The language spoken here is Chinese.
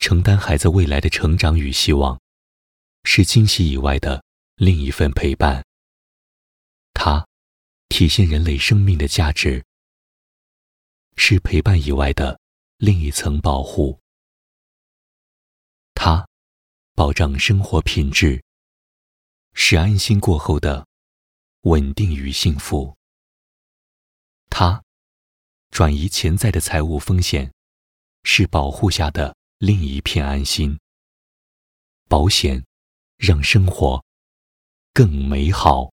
承担孩子未来的成长与希望，是惊喜以外的另一份陪伴。它体现人类生命的价值，是陪伴以外的另一层保护。它保障生活品质，是安心过后的稳定与幸福。它转移潜在的财务风险，是保护下的另一片安心。保险让生活更美好。